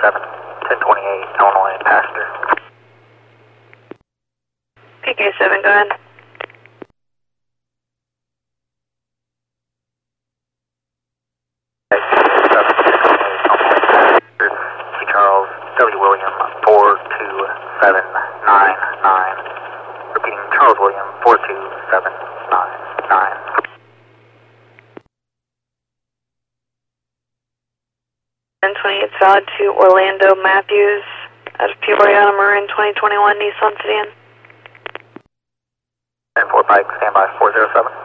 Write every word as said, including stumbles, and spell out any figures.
seven, ten twenty-eight, Illinois, passenger. P K seven, go ahead. Charles W. William four two seven nine nine. Repeating, Charles William four two seven nine nine. ten twenty-eight solid to Orlando Matthews out of Peoria Marin twenty twenty-one Nissan Sedan. ten four bike, standby four zero seven.